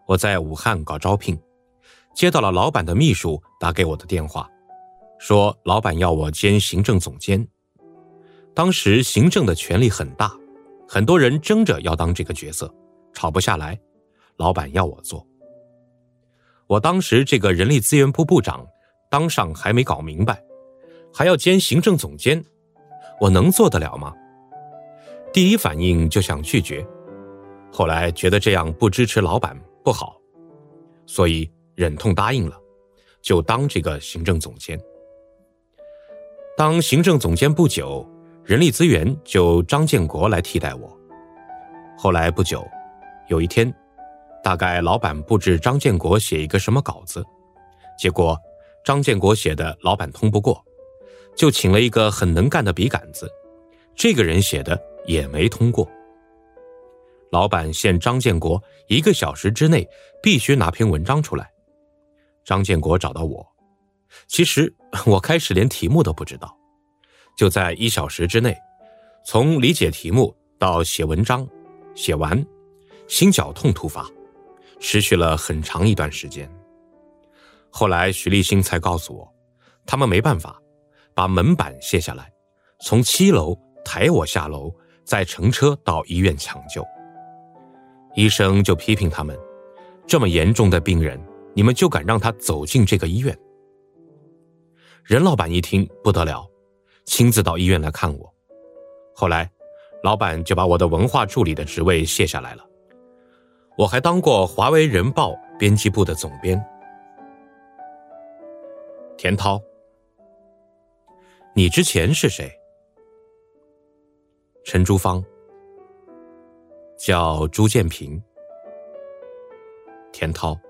我在武汉搞招聘，接到了老板的秘书打给我的电话，说老板要我兼行政总监。当时行政的权力很大，很多人争着要当这个角色，吵不下来，老板要我做。我当时这个人力资源部部长当上还没搞明白，还要兼行政总监，我能做得了吗？第一反应就想拒绝，后来觉得这样不支持老板不好，所以忍痛答应了，就当这个行政总监。当行政总监不久，人力资源就张建国来替代我。后来不久，有一天，大概老板布置张建国写一个什么稿子，结果张建国写的老板通不过，就请了一个很能干的笔杆子，这个人写的也没通过。老板限张建国1个小时之内必须拿篇文章出来。张建国找到我，其实我开始连题目都不知道，就在1小时之内，从理解题目到写文章，写完心绞痛突发，持续了很长一段时间。后来徐立新才告诉我，他们没办法，把门板卸下来，从7楼抬我下楼，再乘车到医院抢救。医生就批评他们，这么严重的病人，你们就敢让他走进这个医院？任老板一听不得了，亲自到医院来看我。后来老板就把我的文化助理的职位卸下来了。我还当过华为人报编辑部的总编。田涛，你之前是谁？陈珠芳，叫朱建平。田涛，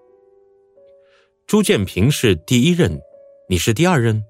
朱建平是第1任，你是第2任？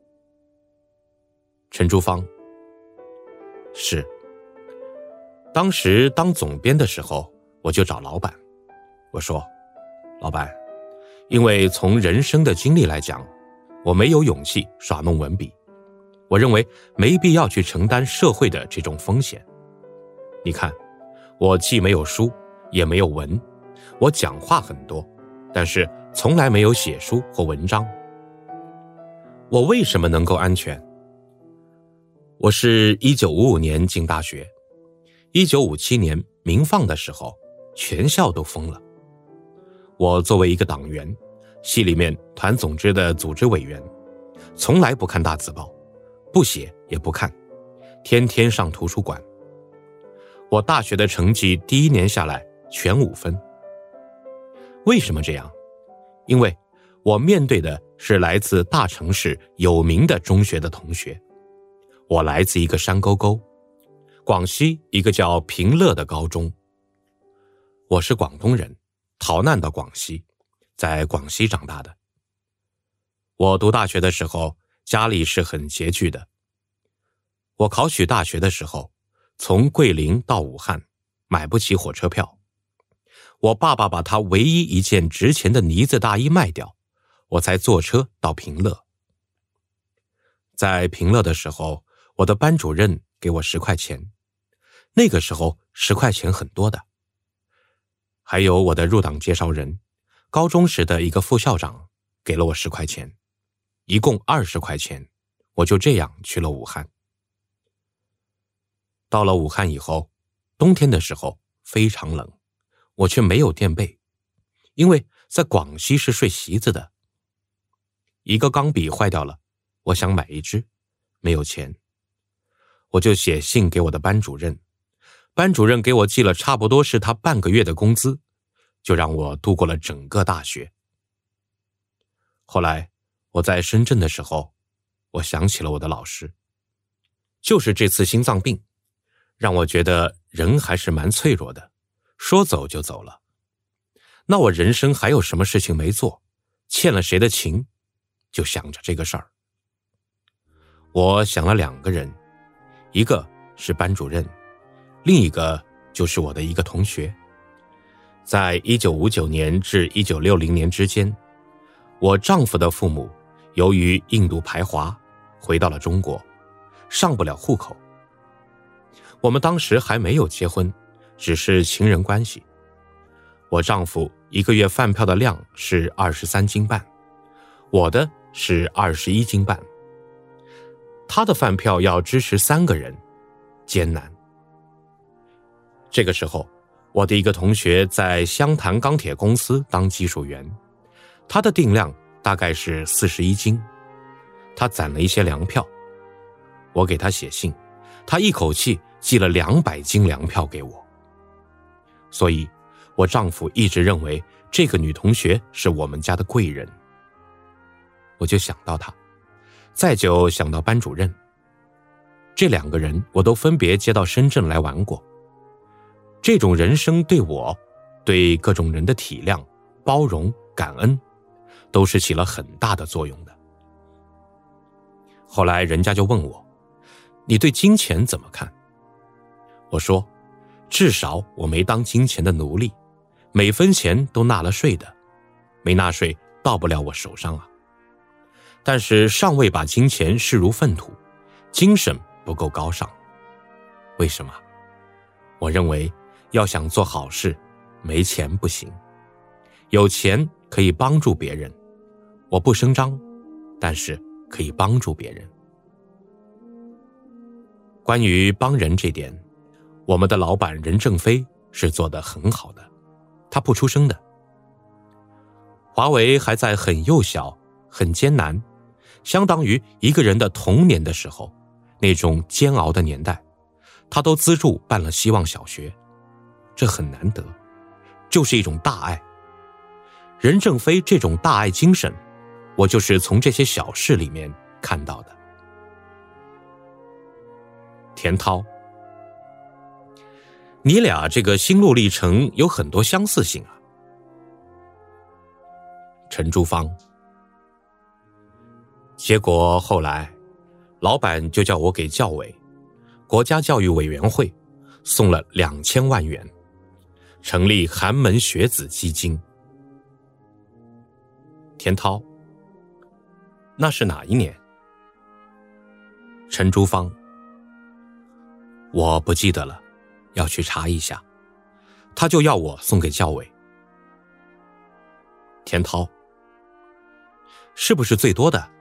陈珠芳，是。当时当总编的时候，我就找老板，我说，老板，因为从人生的经历来讲，我没有勇气耍弄文笔，我认为没必要去承担社会的这种风险。你看，我既没有书，也没有文，我讲话很多，但是从来没有写书或文章。我为什么能够安全？我是1955年进大学，1957年民放的时候，全校都疯了。我作为一个党员，系里面团总支的组织委员，从来不看大字报，不写也不看，天天上图书馆。我大学的成绩第1年下来全5分。为什么这样？因为我面对的是来自大城市有名的中学的同学。我来自一个山沟沟，广西一个叫平乐的高中。我是广东人，逃难到广西，在广西长大的。我读大学的时候，家里是很拮据的。我考取大学的时候，从桂林到武汉，买不起火车票。我爸爸把他唯一一件值钱的呢子大衣卖掉，我才坐车到平乐。在平乐的时候，我的班主任给我10块钱，那个时候10块钱很多的。还有我的入党介绍人，高中时的一个副校长给了我10块钱，一共20块钱，我就这样去了武汉。到了武汉以后，冬天的时候非常冷，我却没有垫被，因为在广西是睡席子的。一个钢笔坏掉了，我想买一支，没有钱，我就写信给我的班主任，班主任给我寄了差不多是他半个月的工资，就让我度过了整个大学。后来我在深圳的时候，我想起了我的老师，就是这次心脏病让我觉得人还是蛮脆弱的，说走就走了。那我人生还有什么事情没做，欠了谁的情，就想着这个事儿。我想了2个人，一个是班主任，另一个就是我的一个同学。在1959年至1960年之间，我丈夫的父母由于印度排华回到了中国，上不了户口。我们当时还没有结婚，只是情人关系。 我丈夫一个月饭票的量是23斤半，我的是21斤半。他的饭票要支持3个人，艰难。这个时候，我的一个同学在湘潭钢铁公司当技术员，他的定量大概是41斤，他攒了一些粮票。我给他写信，他一口气寄了200斤粮票给我。所以我丈夫一直认为这个女同学是我们家的贵人。我就想到她，再就想到班主任。这2个人我都分别接到深圳来玩过。这种人生对我，对各种人的体谅、包容、感恩，都是起了很大的作用的。后来人家就问我，你对金钱怎么看？我说，至少我没当金钱的奴隶，每分钱都纳了税的，没纳税到不了我手上啊。但是尚未把金钱视如粪土，精神不够高尚。为什么？我认为要想做好事，没钱不行，有钱可以帮助别人，我不声张，但是可以帮助别人。关于帮人这点，我们的老板任正非是做得很好的，他不出声的。华为还在很幼小、很艰难，相当于一个人的童年的时候，那种煎熬的年代，他都资助办了希望小学，这很难得，就是一种大爱。任正非这种大爱精神，我就是从这些小事里面看到的。田涛，你俩这个心路历程有很多相似性啊。陈珠芳，结果后来老板就叫我给教委国家教育委员会送了2000万元，成立寒门学子基金。田涛，那是哪一年？陈珠芳，我不记得了，要去查一下。他就要我送给教委。田涛，是不是最多的？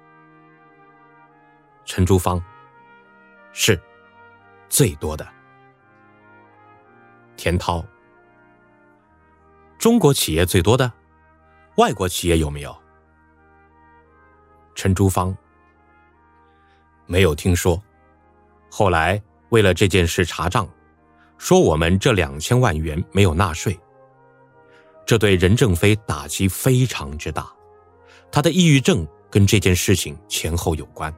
陈珠芳，是最多的。田涛，中国企业最多的，外国企业有没有？陈珠芳，没有听说。后来为了这件事查账，说我们这2000万元没有纳税，这对任正非打击非常之大，他的抑郁症跟这件事情前后有关。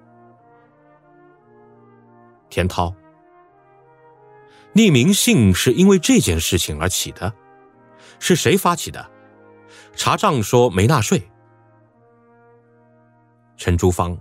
田涛，匿名信是因为这件事情而起的，是谁发起的？查账说没纳税。陈珠芳，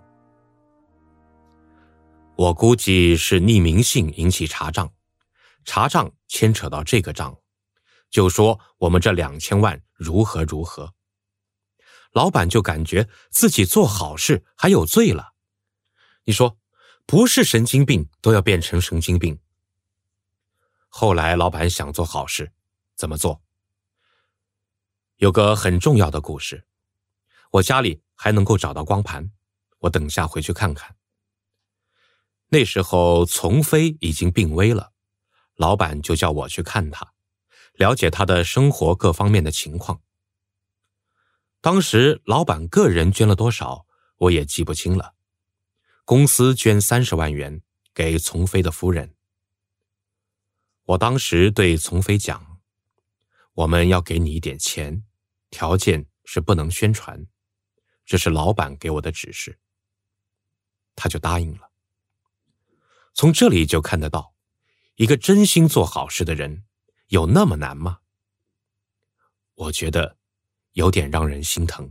我估计是匿名信引起查账，查账牵扯到这个账，就说我们这2000万如何如何。老板就感觉自己做好事还有罪了。你说，不是神经病都要变成神经病。后来老板想做好事，怎么做？有个很重要的故事，我家里还能够找到光盘，我等下回去看看。那时候丛飞已经病危了，老板就叫我去看他，了解他的生活各方面的情况。当时老板个人捐了多少，我也记不清了。公司捐30万元给丛飞的夫人。我当时对丛飞讲，我们要给你一点钱，条件是不能宣传，这是老板给我的指示。他就答应了。从这里就看得到，一个真心做好事的人有那么难吗？我觉得有点让人心疼。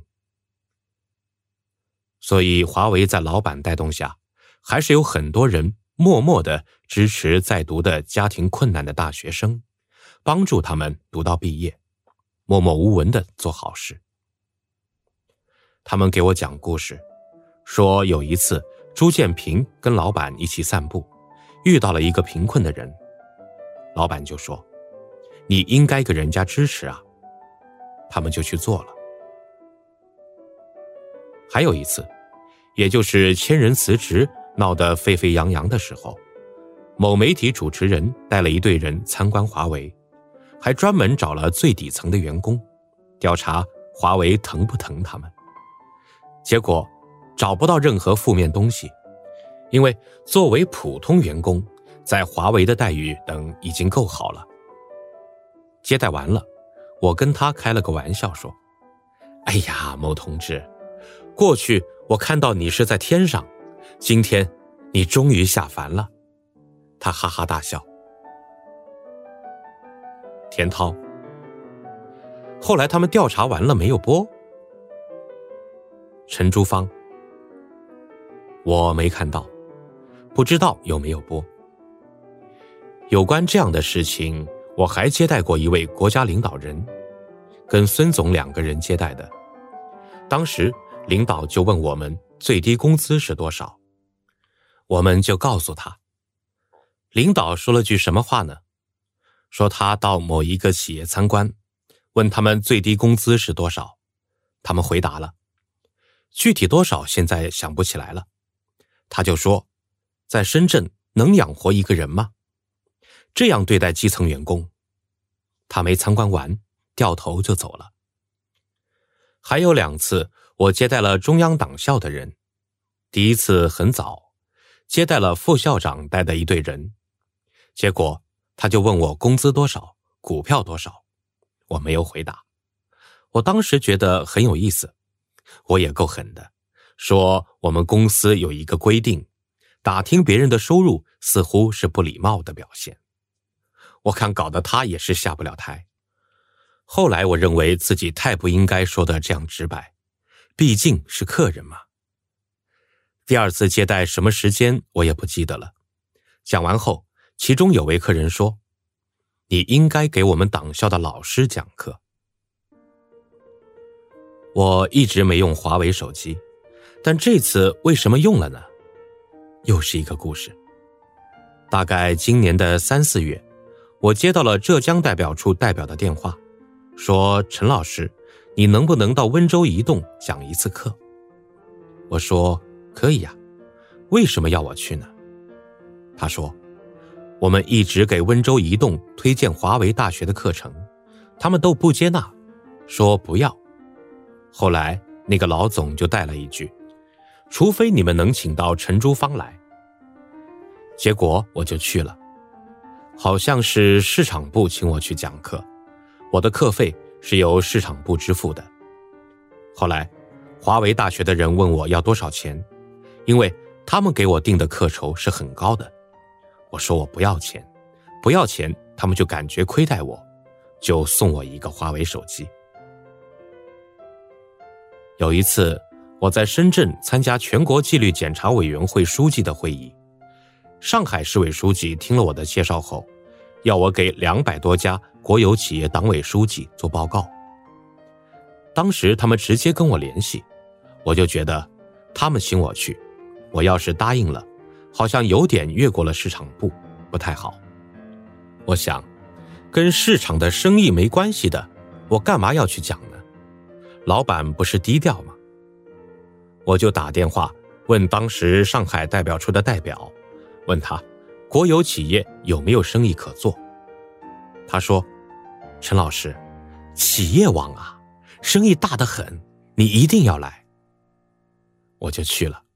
所以华为在老板带动下，还是有很多人默默地支持在读的家庭困难的大学生，帮助他们读到毕业，默默无闻地做好事。他们给我讲故事，说有一次朱建平跟老板一起散步，遇到了一个贫困的人，老板就说，你应该给人家支持啊。 他们就去做了。还有一次，也就是千人辞职闹得沸沸扬扬的时候，某媒体主持人带了一队人参观华为，还专门找了最底层的员工，调查华为疼不疼他们。结果找不到任何负面东西，因为作为普通员工，在华为的待遇等已经够好了。接待完了，我跟他开了个玩笑说，哎呀，某同志，过去我看到你是在天上，今天你终于下凡了。他哈哈大笑。田涛，后来他们调查完了没有播？陈珠芳，我没看到，不知道有没有播。有关这样的事情，我还接待过一位国家领导人，跟孙总2个人接待的。当时领导就问我们最低工资是多少，我们就告诉他。领导说了句什么话呢？说他到某一个企业参观，问他们最低工资是多少，他们回答了，具体多少现在想不起来了。他就说，在深圳能养活一个人吗？这样对待基层员工。他没参观完，掉头就走了。还有2次，我接待了中央党校的人。第一次很早，接待了副校长带的一队人，结果他就问我工资多少，股票多少，我没有回答。我当时觉得很有意思，我也够狠的，说我们公司有一个规定，打听别人的收入似乎是不礼貌的表现。我看搞得他也是下不了台。后来我认为自己太不应该说的这样直白，毕竟是客人嘛。第2次接待什么时间我也不记得了。讲完后，其中有位客人说，你应该给我们党校的老师讲课。我一直没用华为手机，但这次为什么用了呢？又是一个故事。大概今年的3、4月，我接到了浙江代表处代表的电话，说陈老师，你能不能到温州移动讲一次课？我说可以呀，为什么要我去呢？他说，我们一直给温州移动推荐华为大学的课程，他们都不接纳，说不要。后来那个老总就带了一句，除非你们能请到陈珠芳来。结果我就去了，好像是市场部请我去讲课，我的课费是由市场部支付的。后来华为大学的人问我要多少钱，因为他们给我定的课酬是很高的。我说我不要钱，不要钱他们就感觉亏待我，就送我一个华为手机。有一次我在深圳参加全国纪律检查委员会书记的会议，上海市委书记听了我的介绍后，要我给200多家国有企业党委书记做报告。当时他们直接跟我联系，我就觉得他们请我去，我要是答应了，好像有点越过了市场部，不太好。我想，跟市场的生意没关系的，我干嘛要去讲呢？老板不是低调吗？我就打电话问当时上海代表处的代表，问他国有企业有没有生意可做。他说，陈老师，企业网啊，生意大得很，你一定要来。我就去了。